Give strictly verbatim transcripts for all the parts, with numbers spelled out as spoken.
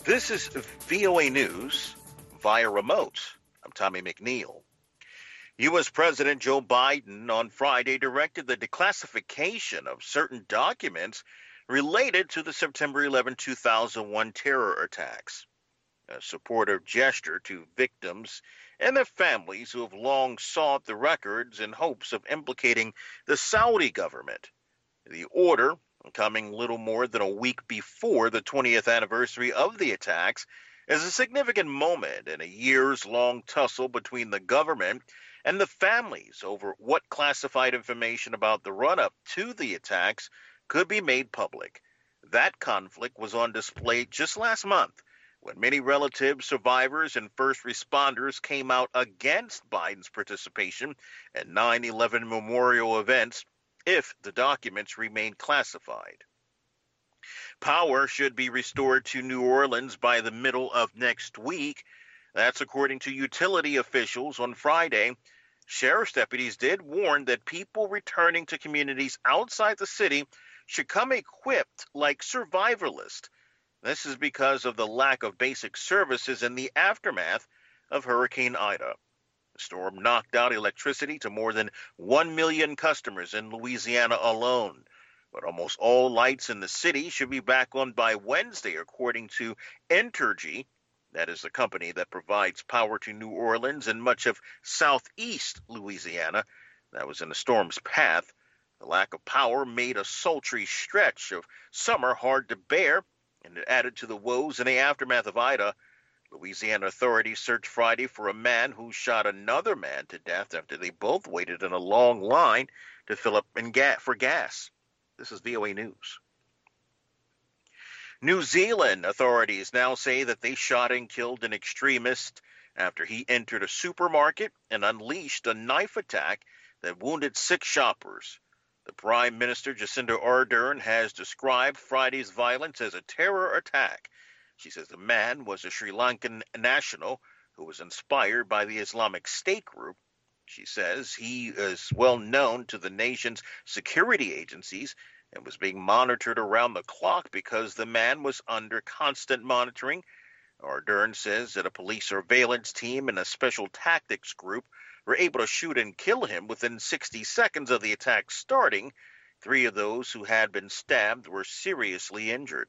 This is V O A News via remote. I'm Tommy McNeil. U S. President Joe Biden on Friday directed the declassification of certain documents related to the September eleventh, two thousand one terror attacks, a supportive gesture to victims and their families who have long sought the records in hopes of implicating the Saudi government. The order, coming little more than a week before the twentieth anniversary of the attacks, is a significant moment in a years-long tussle between the government and the families over what classified information about the run-up to the attacks could be made public. That conflict was on display just last month when many relatives, survivors, and first responders came out against Biden's participation at nine eleven memorial events if the documents remain classified. Power should be restored to New Orleans by the middle of next week. That's according to utility officials on Friday. Sheriff's deputies did warn that people returning to communities outside the city should come equipped like survivalists. This is because of the lack of basic services in the aftermath of Hurricane Ida. The storm knocked out electricity to more than one million customers in Louisiana alone, but almost all lights in the city should be back on by Wednesday, according to Entergy. That is the company that provides power to New Orleans and much of southeast Louisiana. That was in the storm's path. The lack of power made a sultry stretch of summer hard to bear, and it added to the woes in the aftermath of Ida. Louisiana authorities searched Friday for a man who shot another man to death after they both waited in a long line to fill up in ga- for gas. This is V O A News. New Zealand authorities now say that they shot and killed an extremist after he entered a supermarket and unleashed a knife attack that wounded six shoppers. The Prime Minister, Jacinda Ardern, has described Friday's violence as a terror attack. She says the man was a Sri Lankan national who was inspired by the Islamic State group. She says he is well known to the nation's security agencies and was being monitored around the clock because the man was under constant monitoring. Ardern says that a police surveillance team and a special tactics group were able to shoot and kill him within sixty seconds of the attack starting. Three of those who had been stabbed were seriously injured.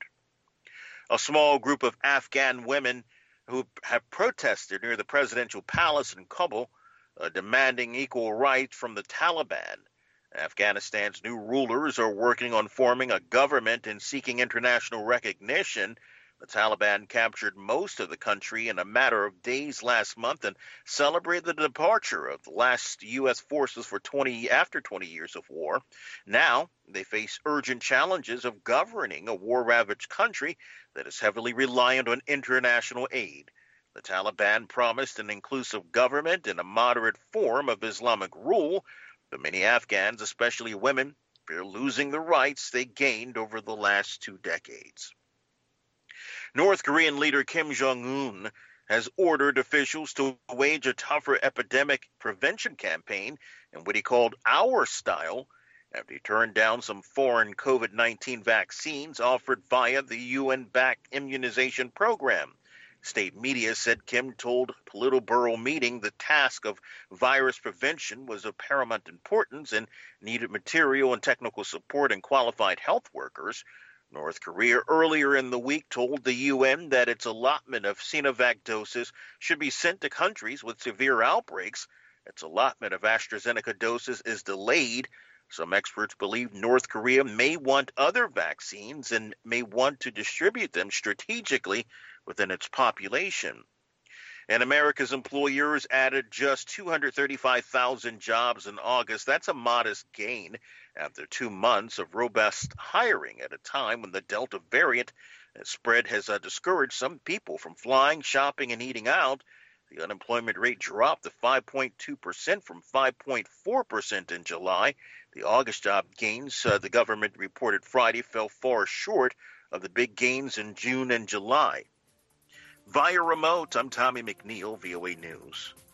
A small group of Afghan women who have protested near the presidential palace in Kabul, uh, demanding equal rights from the Taliban. Afghanistan's new rulers are working on forming a government and seeking international recognition. The Taliban captured most of the country in a matter of days last month and celebrated the departure of the last U S forces for twenty after twenty years of war. Now they face urgent challenges of governing a war-ravaged country that is heavily reliant on international aid. The Taliban promised an inclusive government and a moderate form of Islamic rule, but many Afghans, especially women, fear losing the rights they gained over the last two decades. North Korean leader Kim Jong-un has ordered officials to wage a tougher epidemic prevention campaign in what he called our style after he turned down some foreign COVID nineteen vaccines offered via the U N-backed immunization program. State media said Kim told Politburo meeting the task of virus prevention was of paramount importance and needed material and technical support and qualified health workers. North Korea earlier in the week told the U N that its allotment of Sinovac doses should be sent to countries with severe outbreaks. Its allotment of AstraZeneca doses is delayed. Some experts believe North Korea may want other vaccines and may want to distribute them strategically within its population. And America's employers added just two hundred thirty-five thousand jobs in August. That's a modest gain after two months of robust hiring at a time when the Delta variant spread has uh, discouraged some people from flying, shopping, and eating out. The unemployment rate dropped to five point two percent from five point four percent in July. The August job gains uh, the government reported Friday fell far short of the big gains in June and July. Via remote, I'm Tommy McNeil, V O A News.